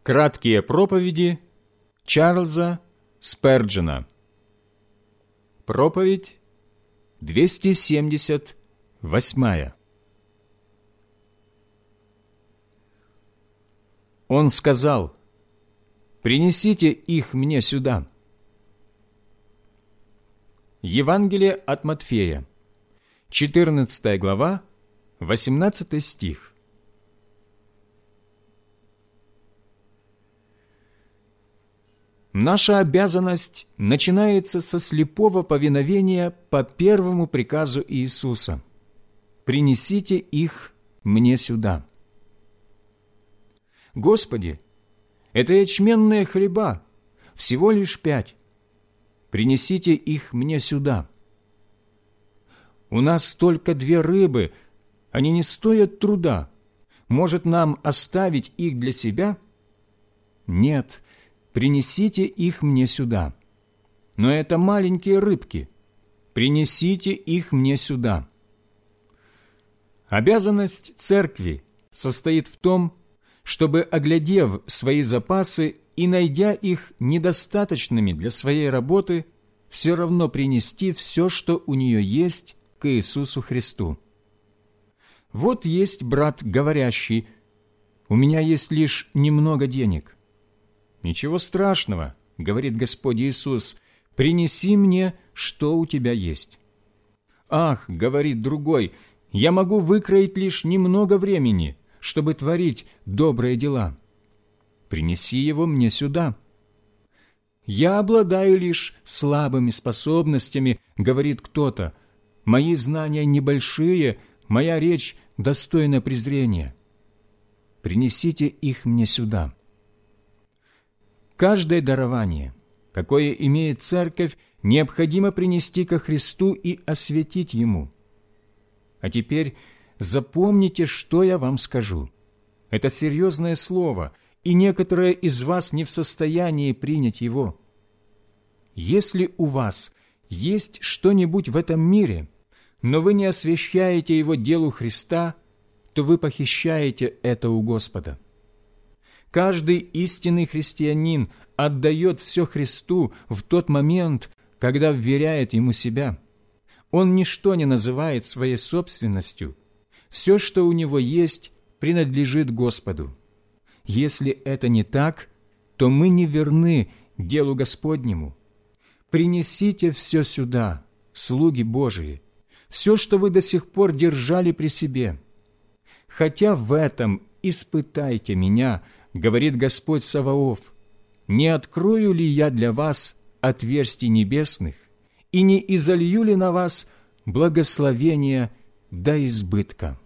Краткие проповеди Чарльза Сперджена. Проповедь 278. Он сказал: «Принесите их мне сюда». Евангелие от Матфея, 14 глава, 18 стих. Наша обязанность начинается со слепого повиновения по первому приказу Иисуса: «Принесите их мне сюда». «Господи, это ячменные хлеба, всего лишь 5. Принесите их мне сюда». «У нас только 2 рыбы, они не стоят труда. Может, нам оставить их для себя?» «Нет, принесите их мне сюда». «Но это маленькие рыбки. Принесите их мне сюда». Обязанность церкви состоит в том, чтобы, оглядев свои запасы и найдя их недостаточными для своей работы, все равно принести все, что у нее есть, к Иисусу Христу. Вот есть брат, говорящий: «У меня есть лишь немного денег». «Ничего страшного, — говорит Господь Иисус, — принеси мне, что у тебя есть». «Ах, — говорит другой, — я могу выкроить лишь немного времени, чтобы творить добрые дела. Принеси его мне сюда». «Я обладаю лишь слабыми способностями, — говорит кто-то, — мои знания небольшие, моя речь достойна презрения. Принесите их мне сюда». Каждое дарование, какое имеет церковь, необходимо принести ко Христу и осветить Ему. А теперь запомните, что я вам скажу. Это серьезное слово, и некоторые из вас не в состоянии принять его. Если у вас есть что-нибудь в этом мире, но вы не освящаете его делу Христа, то вы похищаете это у Господа. Каждый истинный христианин отдает все Христу в тот момент, когда вверяет Ему себя. Он ничто не называет своей собственностью. Все, что у него есть, принадлежит Господу. Если это не так, то мы не верны делу Господнему. Принесите все сюда, слуги Божии, все, что вы до сих пор держали при себе. Хотя в этом испытайте меня, говорит Господь Саваоф, не открою ли я для вас отверстий небесных и не изолью ли на вас благословения до избытка?